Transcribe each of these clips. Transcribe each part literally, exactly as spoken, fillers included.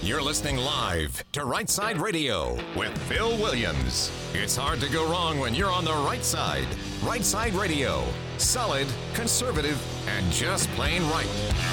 You're listening live to Right Side Radio with Phil Williams. It's hard to go wrong when you're on the right side. Right Side Radio. Solid, conservative, and just plain right.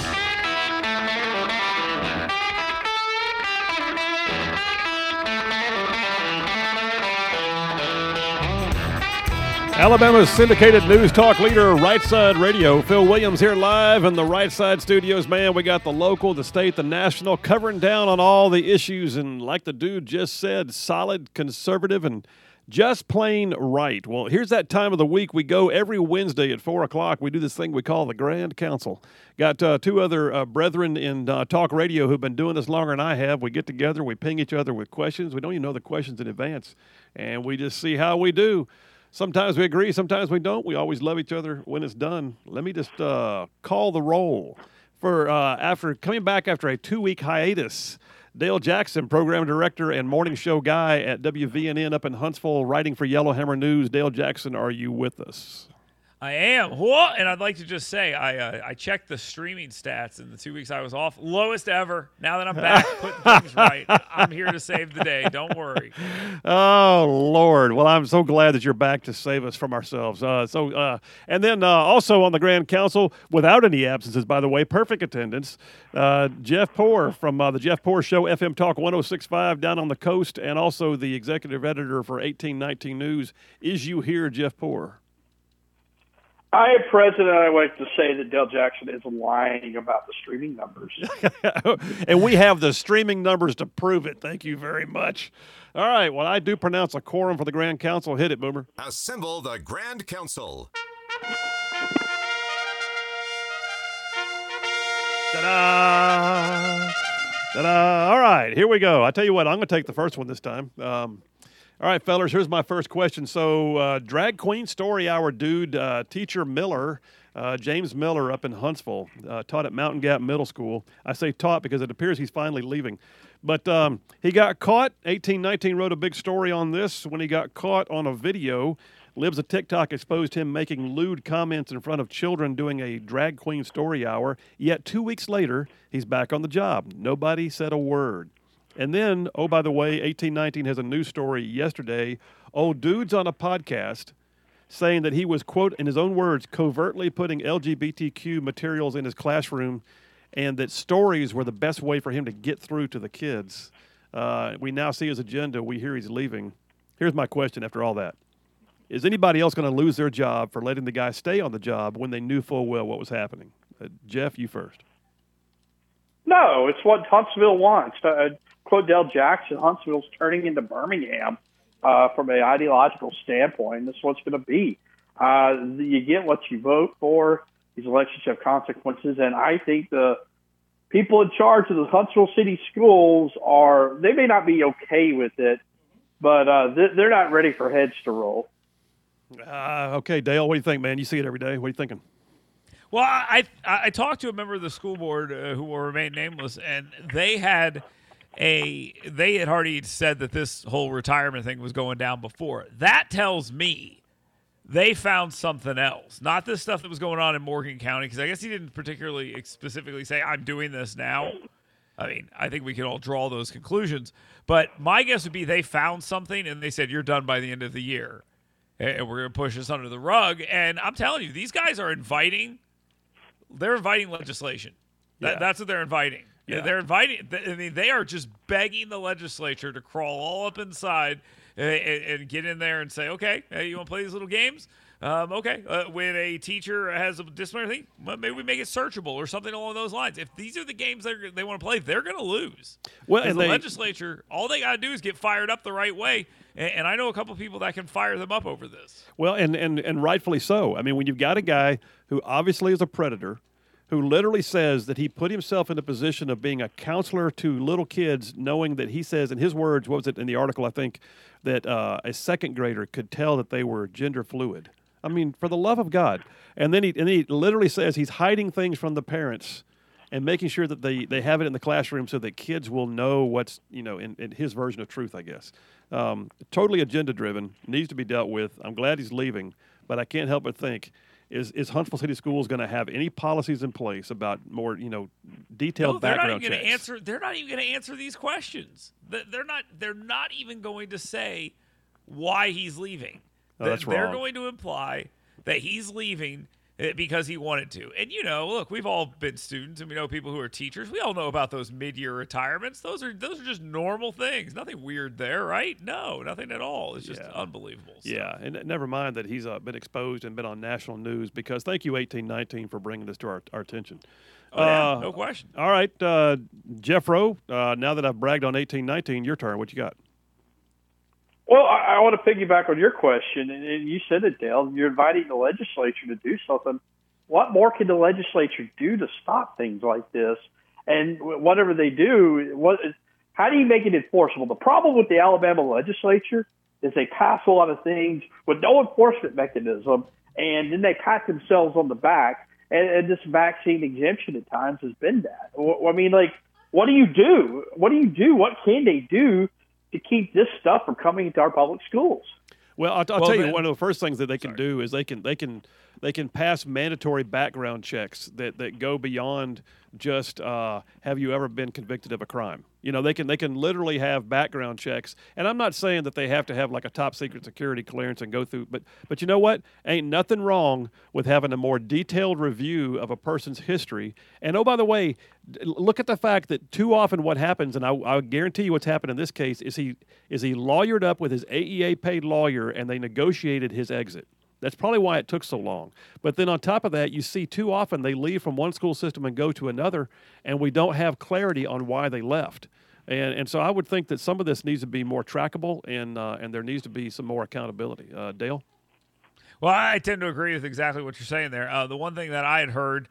Alabama's syndicated news talk leader, Right Side Radio. Phil Williams here live in the Right Side studios. Man, we got the local, the state, the national, covering down on all the issues. And like the dude just said, solid, conservative, and just plain right. Well, here's that time of the week. We go every Wednesday at four o'clock. We do this thing we call the Grand Council. Got uh, two other uh, brethren in uh, talk radio who've been doing this longer than I have. We get together. We ping each other with questions. We don't even know the questions in advance. And we just see how we do. Sometimes we agree, sometimes we don't. We always love each other when it's done. Let me just uh, call the roll. For uh, after coming back after a two-week hiatus, Dale Jackson, program director and morning show guy at W V N N up in Huntsville, writing for Yellowhammer News. Dale Jackson, are you with us? I am. What? And I'd like to just say, I uh, I checked the streaming stats in the two weeks I was off. Lowest ever. Now that I'm back, putting things right, I'm here to save the day. Don't worry. Oh, Lord. Well, I'm so glad that you're back to save us from ourselves. Uh, so, uh, and then uh, also on the Grand Council, without any absences, by the way, perfect attendance, uh, Jeff Poor from uh, the Jeff Poor Show, F M Talk one oh six point five down on the coast, and also the executive editor for eighteen nineteen News. Is you here, Jeff Poor? I, President, I like to say that Dale Jackson is lying about the streaming numbers. And we have the streaming numbers to prove it. Thank you very much. All right. Well, I do pronounce a quorum for the Grand Council. Hit it, Boomer. Assemble the Grand Council. Ta-da! Ta-da! All right. Here we go. I tell you what, I'm going to take the first one this time. Um, All right, fellas, here's my first question. So, uh, drag queen story hour dude, uh, teacher Miller, uh, James Miller up in Huntsville, uh, taught at Mountain Gap Middle School. I say taught because it appears he's finally leaving. But um, he got caught. eighteen nineteen wrote a big story on this. When he got caught on a video, Libs of TikTok exposed him making lewd comments in front of children doing a drag queen story hour. Yet two weeks later, he's back on the job. Nobody said a word. And then, oh, by the way, eighteen nineteen has a news story yesterday. Old dude's on a podcast saying that he was, quote, in his own words, covertly putting L G B T Q materials in his classroom and that stories were the best way for him to get through to the kids. Uh, we now see his agenda. We hear he's leaving. Here's my question after all that. Is anybody else going to lose their job for letting the guy stay on the job when they knew full well what was happening? Uh, Jeff, you first. No, it's what Huntsville wants. Uh, quote Dale Jackson, Huntsville's turning into Birmingham uh, from an ideological standpoint. This is what it's going to be. Uh, you get what you vote for. These elections have consequences, and I think the people in charge of the Huntsville City Schools are, they may not be okay with it, but uh, they're not ready for heads to roll. Uh, okay, Dale, what do you think, man? You see it every day. What are you thinking? Well, I I, I talked to a member of the school board uh, who will remain nameless, and they had a they had already said that this whole retirement thing was going down before. That tells me they found something else, not this stuff that was going on in Morgan County, because I guess he didn't particularly specifically say, I'm doing this now. I mean, I think we can all draw those conclusions. But my guess would be they found something, and they said, you're done by the end of the year, and we're going to push this under the rug. And I'm telling you, these guys are inviting – they're inviting legislation. That, Yeah. That's what they're inviting. Yeah. They're inviting – I mean, they are just begging the legislature to crawl all up inside – And, and get in there and say, okay, hey, you want to play these little games? Um, okay. Uh, when a teacher has a disciplinary thing, well, maybe we make it searchable or something along those lines. If these are the games that they want to play, they're going to lose. Well, and and the they, legislature, all they got to do is get fired up the right way. And, and I know a couple of people that can fire them up over this. Well, and, and, and rightfully so. I mean, when you've got a guy who obviously is a predator, who literally says that he put himself in a position of being a counselor to little kids, knowing that he says, in his words, what was it in the article, I think, that uh, a second grader could tell that they were gender fluid. I mean, for the love of God. And then he, and he literally says he's hiding things from the parents and making sure that they, they have it in the classroom so that kids will know what's, you know, in, in his version of truth, I guess. Um, totally agenda-driven, needs to be dealt with. I'm glad he's leaving, but I can't help but think, is is Huntsville City Schools going to have any policies in place about more, you know, detailed no, they're background not even checks? Gonna answer, they're not even going to answer these questions. They're not. They're not even going to say why he's leaving. Oh, that's they're wrong. going to imply that he's leaving because he wanted to. And, you know, look, we've all been students and we know people who are teachers. We all know about those mid-year retirements. Those are those are just normal things. Nothing weird there, right? No, nothing at all. It's just Yeah. unbelievable. So. Yeah, and never mind that he's uh, been exposed and been on national news because thank you, eighteen nineteen, for bringing this to our, our attention. Oh, yeah, Uh, no question. All right, uh, Jeff Rowe, uh, now that I've bragged on eighteen nineteen, your turn. What you got? Well, I, I want to piggyback on your question, and, and you said it, Dale. You're inviting the legislature to do something. What more can the legislature do to stop things like this? And whatever they do, what, how do you make it enforceable? The problem with the Alabama legislature is they pass a lot of things with no enforcement mechanism, and then they pat themselves on the back. And, and this vaccine exemption at times has been that. I mean, like, what do you do? What do you do? What can they do to keep this stuff from coming into our public schools? Well, I'll, I'll Well, tell you then- one of the first things that they can Sorry. do is they can they can they can pass mandatory background checks that, that go beyond just uh, have you ever been convicted of a crime. You know, they can they can literally have background checks, and I'm not saying that they have to have like a top secret security clearance and go through, but but you know what? Ain't nothing wrong with having a more detailed review of a person's history. And oh, by the way, d- look at the fact that too often what happens, and I, I guarantee you what's happened in this case is he is he lawyered up with his A E A paid lawyer, and they negotiated his exit. That's probably why it took so long. But then on top of that, you see too often they leave from one school system and go to another, and we don't have clarity on why they left. And and so I would think that some of this needs to be more trackable, and uh, and there needs to be some more accountability. Uh, Dale? Well, I tend to agree with exactly what you're saying there. Uh, the one thing that I had heard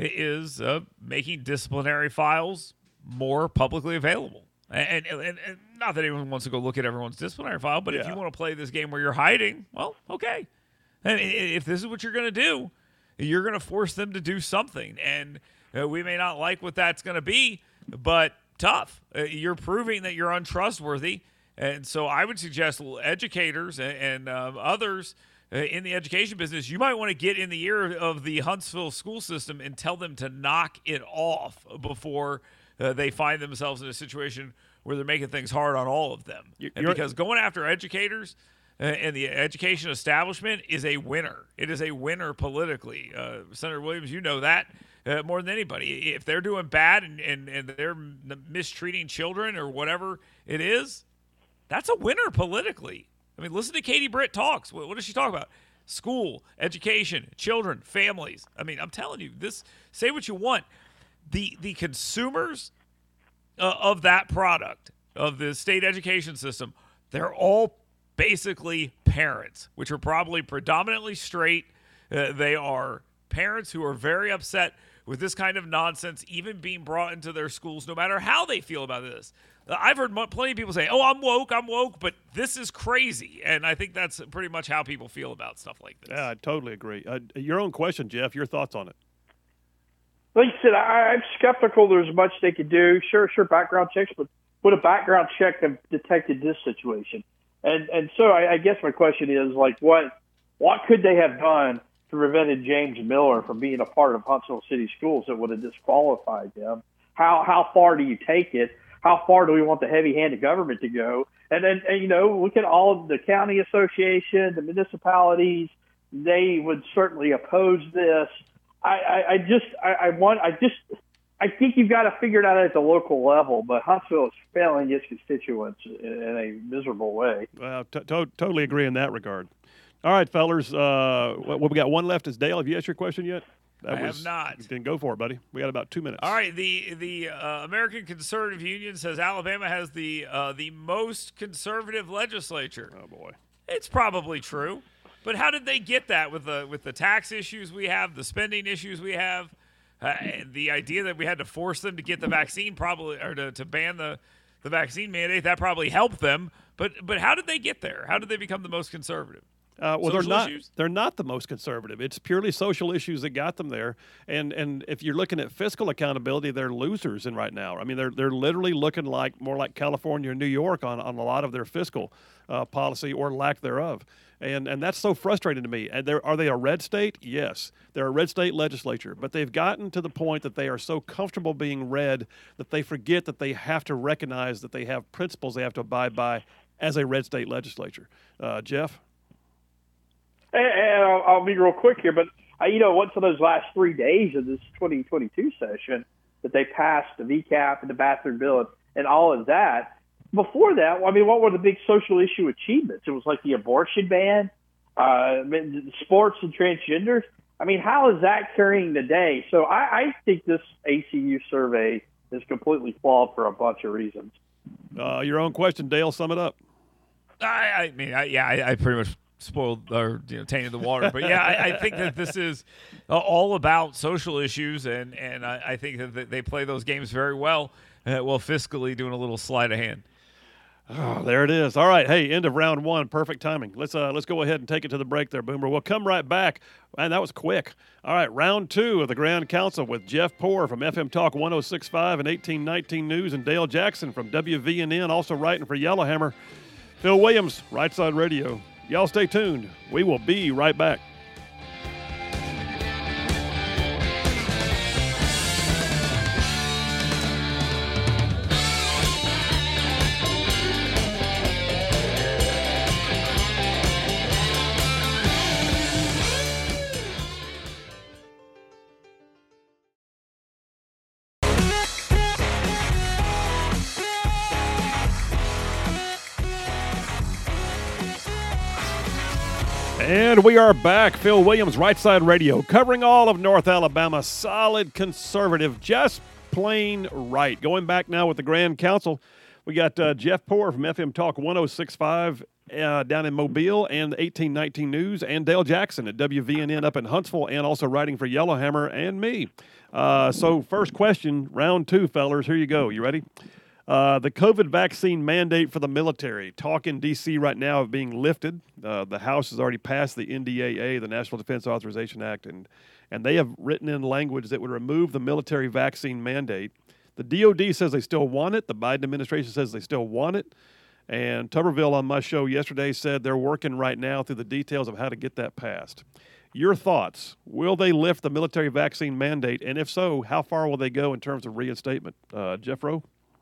is uh, making disciplinary files more publicly available. And, and, and, and not that anyone wants to go look at everyone's disciplinary file, but if Yeah. you want to play this game where you're hiding, well, okay. And if this is what you're going to do, you're going to force them to do something. And uh, we may not like what that's going to be, but tough. Uh, you're proving that you're untrustworthy. And so I would suggest educators and, and uh, others uh, in the education business, you might want to get in the ear of the Huntsville school system and tell them to knock it off before uh, they find themselves in a situation where they're making things hard on all of them. You're- And because going after educators uh, and the education establishment is a winner. It is a winner politically. Uh, Senator Williams, you know that uh, more than anybody. If they're doing bad and, and, and they're m- mistreating children or whatever it is, that's a winner politically. I mean, listen to Katie Britt talks. What, what does she talk about? School, education, children, families. I mean, I'm telling you, this. Say what you want. The the consumers uh, of that product, of the state education system, they're all basically parents, which are probably predominantly straight. Uh, they are parents who are very upset with this kind of nonsense even being brought into their schools, no matter how they feel about this. Uh, I've heard mo- plenty of people say, oh, I'm woke, I'm woke, but this is crazy. And I think that's pretty much how people feel about stuff like this. Yeah, I totally agree. Uh, your own question, Jeff, your thoughts on it? Like I said, I, I'm skeptical there's much they could do. Sure, sure, background checks, but would a background check have detected this situation? And and so I, I guess my question is, like, what what could they have done to prevent James Miller from being a part of Huntsville City Schools that would have disqualified them? How how far do you take it? How far do we want the heavy-handed government to go? And then, and, you know, look at all of the county association, the municipalities. They would certainly oppose this. I, I, I just, I, I want, I just, I think you've got to figure it out at the local level. But Huntsville is failing its constituents in, in a miserable way. Well, t- to- totally agree in that regard. All right, fellers. Uh, what, what we got one left is Dale. Have you asked your question yet? That I have not. Then go for it, buddy. We got about two minutes. All right, the the uh, American Conservative Union says Alabama has the uh, the most conservative legislature. Oh boy. It's probably true, but how did they get that with the with the tax issues we have, the spending issues we have, uh, and the idea that we had to force them to get the vaccine, probably or to, to ban the the vaccine mandate, that probably helped them. But but how did they get there? How did they become the most conservative? Uh, well, they're Social not. issues? They're not the most conservative. It's purely social issues that got them there. And and if you're looking at fiscal accountability, they're losers in right now. I mean, they're they're literally looking like more like California or New York on, on a lot of their fiscal uh, policy or lack thereof. And and that's so frustrating to me. And they're, are they a red state? Yes. They're a red state legislature. But they've gotten to the point that they are so comfortable being red that they forget that they have to recognize that they have principles they have to abide by as a red state legislature. Uh, Jeff? And, and I'll, I'll be real quick here, but I, you know, once for those last three days of this twenty twenty-two session that they passed the V CAP and the bathroom bill and, and all of that, before that, I mean, what were the big social issue achievements? It was like the abortion ban, uh, sports and transgenders. I mean, how is that carrying the day? So I, I think this A C U survey is completely flawed for a bunch of reasons. Uh, your own question, Dale. Sum it up. I, I mean, I, yeah, I, I pretty much spoiled or you know, tainted the water. But yeah, I, I think that this is uh, all about social issues, and and I, I think that they play those games very well, uh, while fiscally doing a little sleight of hand. Oh, there it is. All right. Hey, end of round one. Perfect timing. Let's uh, let's go ahead and take it to the break there, Boomer. We'll come right back. Man, that was quick. All right, round two of the Grand Council with Jeff Poor from F M Talk one oh six point five and eighteen nineteen News, and Dale Jackson from W V N N, also writing for Yellowhammer. Phil Williams, Right Side Radio. Y'all stay tuned. We will be right back. And we are back. Phil Williams, Right Side Radio, covering all of North Alabama. Solid conservative, just plain right. Going back now with the Grand Council, we got uh, Jeff Poor from F M Talk one oh six point five uh, down in Mobile and eighteen nineteen News, and Dale Jackson at W V N N up in Huntsville, and also writing for Yellowhammer and me. Uh, so first question, round two, fellers. Here you go. You ready? Uh, the COVID vaccine mandate for the military. Talk in D C right now of being lifted. Uh, the House has already passed the N D A A, the National Defense Authorization Act, and, and they have written in language that would remove the military vaccine mandate. The D O D says they still want it. The Biden administration says they still want it. And Tuberville on my show yesterday said they're working right now through the details of how to get that passed. Your thoughts? Will they lift the military vaccine mandate? And if so, how far will they go in terms of reinstatement? Uh, Jeff Rowe?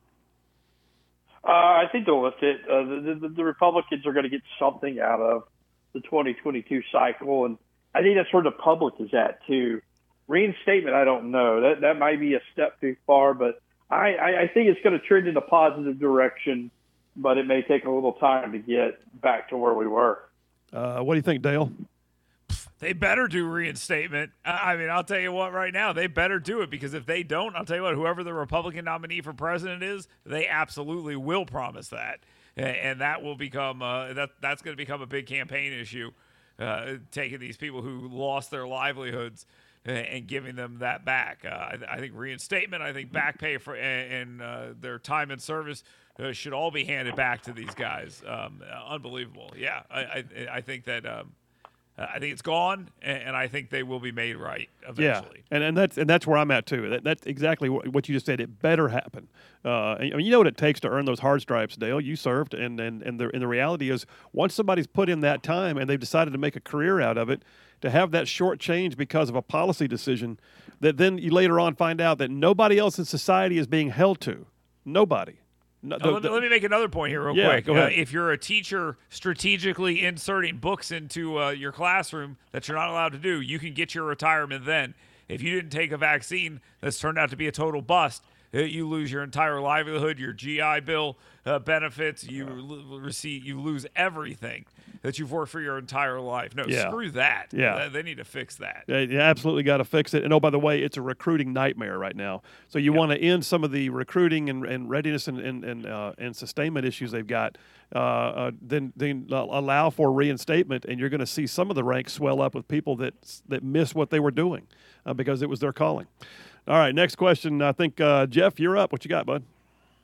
Uh, I think they'll lift it. Uh, the, the, the Republicans are going to get something out of the twenty twenty-two cycle, and I think that's where the public is at, too. Reinstatement, I don't know. That that might be a step too far, but I, I, I think it's going to trend in a positive direction, but it may take a little time to get back to where we were. Uh, what do you think, Dale? They better do reinstatement. I mean, I'll tell you what right now, they better do it, because if they don't, I'll tell you what, whoever the Republican nominee for president is, they absolutely will promise that. And that will become, uh, that that's going to become a big campaign issue, uh, taking these people who lost their livelihoods and giving them that back. Uh, I, I think reinstatement, I think back pay for and, and uh, their time in service uh, should all be handed back to these guys. Um, unbelievable. Yeah, I, I, I think that um, Uh, I think it's gone, and, and I think they will be made right eventually. Yeah, and, and that's and that's where I'm at too. That, that's exactly what, what you just said. It better happen. Uh, I mean, you know what it takes to earn those hard stripes, Dale. You served, and and and the and the reality is, once somebody's put in that time and they've decided to make a career out of it, to have that short change because of a policy decision, that then you later on find out that nobody else in society is being held to. Nobody. No, the, oh, let, me, let me make another point here real yeah, quick. Go ahead. Uh, if you're a teacher strategically inserting books into uh, your classroom that you're not allowed to do, you can get your retirement then. If you didn't take a vaccine that's turned out to be a total bust, uh, you lose your entire livelihood, your G I Bill uh, benefits, you l- receive, you lose everything that you've worked for your entire life. No, Yeah. screw that. Yeah. Uh, they need to fix that. They you absolutely got to fix it. And, oh, by the way, it's a recruiting nightmare right now. So you Yep. want to end some of the recruiting and, and readiness and and and, uh, and sustainment issues they've got, uh, uh, then then allow for reinstatement, and you're going to see some of the ranks swell up with people that that miss what they were doing uh, because it was their calling. All right, next question. I think, uh, Jeff, you're up. What you got, bud?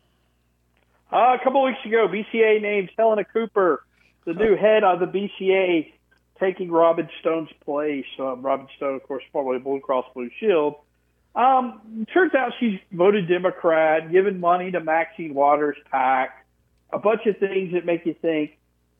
Uh, a couple weeks ago, B C A named Helena Cooper the new head of the B C A, taking Robin Stone's place. Um, Robin Stone, of course, formerly Blue Cross Blue Shield. Um, turns out she's voted Democrat, given money to Maxine Waters' PAC, a bunch of things that make you think,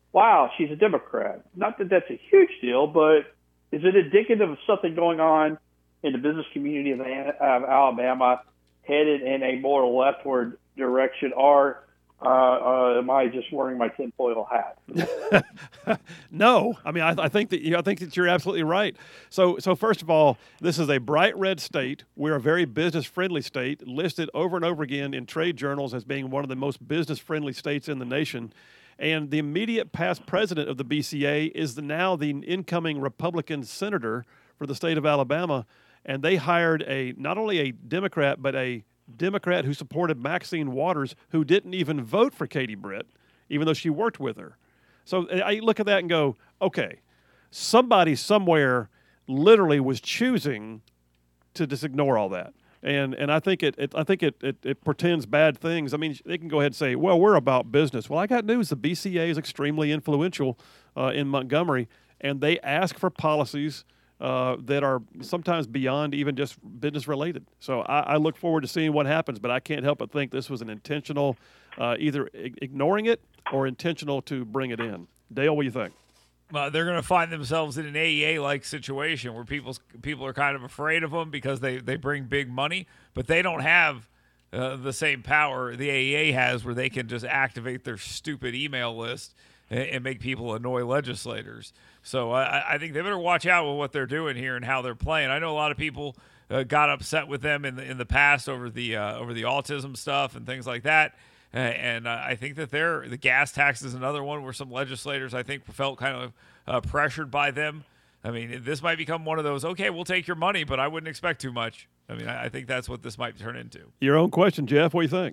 wow, she's a Democrat. Not that that's a huge deal, but is it indicative of something going on in the business community of, of Alabama headed in a more leftward direction, or uh, uh, am I just wearing my tinfoil hat? No, I mean I, I think that I think that you're absolutely right. So, so first of all, this is a bright red state. We're a very business-friendly state, listed over and over again in trade journals as being one of the most business-friendly states in the nation. And the immediate past president of the B C A is the, now the incoming Republican senator for the state of Alabama, and they hired a not only a Democrat but a Democrat who supported Maxine Waters, who didn't even vote for Katie Britt, even though she worked with her. So I look at that and go, okay, somebody somewhere literally was choosing to just ignore all that. And and I think it, it I think it, it, it portends bad things. I mean, they can go ahead and say, well, we're about business. Well, I got news. The B C A is extremely influential uh, in Montgomery, and they ask for policies uh, that are sometimes beyond even just business related. So I, I look forward to seeing what happens, but I can't help but think this was an intentional, uh, either I- ignoring it or intentional to bring it in. Dale, what do you think? Uh, they're going to find themselves in an A E A-like situation where people people are kind of afraid of them because they, they bring big money, but they don't have uh, the same power the A E A has, where they can just activate their stupid email list and, and make people annoy legislators. So I, I think they better watch out with what they're doing here and how they're playing. I know a lot of people uh, got upset with them in the, in the past over the uh, over the autism stuff and things like that. Uh, and uh, I think that they're, the gas tax is another one where some legislators, I think, felt kind of uh, pressured by them. I mean, this might become one of those, okay, we'll take your money, but I wouldn't expect too much. I mean, I, I think that's what this might turn into. Your own question, Jeff. What do you think?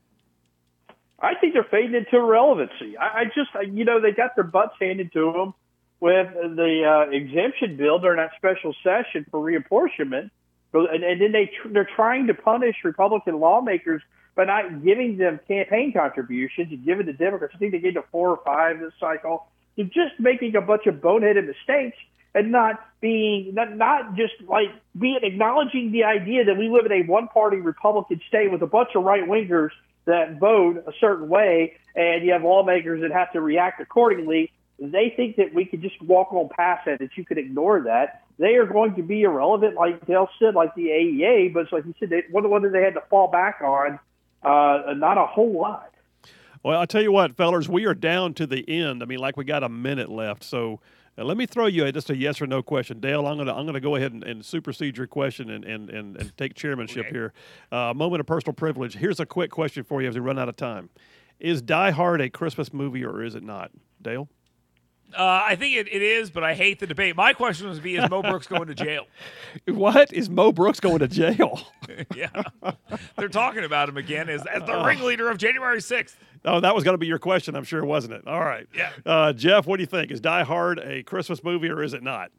I think they're fading into irrelevancy. I, I just, you know, they got their butts handed to them with the uh, exemption bill during that special session for reapportionment. And, and then they tr- they're trying to punish Republican lawmakers by not giving them campaign contributions and giving the Democrats, I think they gave them four or five this cycle. They're just making a bunch of boneheaded mistakes and not being, not, not just like being, acknowledging the idea that we live in a one-party Republican state with a bunch of right-wingers that vote a certain way, and you have lawmakers that have to react accordingly. They think that we could just walk on past that, that you could ignore that. They are going to be irrelevant, like Dale said, like the A E A, but it's like you said, they, what, what did they had to fall back on? Uh, not a whole lot. Well, I'll tell you what, fellas, we are down to the end. I mean, like we got a minute left. So uh, let me throw you a, just a yes or no question. Dale, I'm going to I'm gonna go ahead and, and supersede your question and, and, and, and take chairmanship Okay. here. A uh, moment of personal privilege. Here's a quick question for you as we run out of time. Is Die Hard a Christmas movie or is it not? Dale? Uh, I think it, it is, but I hate the debate. My question was be, is Mo Brooks going to jail? What? Is Mo Brooks going to jail? Yeah. They're talking about him again as, as the ringleader of January sixth. Oh, that was going to be your question, I'm sure, wasn't it? All right. Yeah. Uh, Jeff, what do you think? Is Die Hard a Christmas movie or is it not?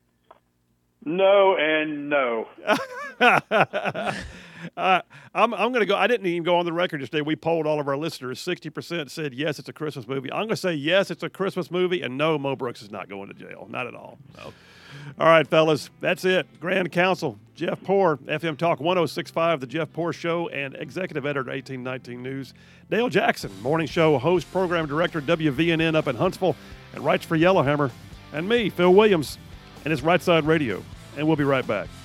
No and no. uh, I'm, I'm going to go. I didn't even go on the record yesterday. We polled all of our listeners. sixty percent said yes, it's a Christmas movie. I'm going to say yes, it's a Christmas movie, and no, Mo Brooks is not going to jail. Not at all. No. All right, fellas, that's it. Grand Counsel, Jeff Poor, F M Talk one oh six point five, The Jeff Poor Show, and Executive Editor, eighteen nineteen News. Dale Jackson, Morning Show host, Program Director, W V N N up in Huntsville, and writes for Yellowhammer. And me, Phil Williams, and it's Right Side Radio. And we'll be right back.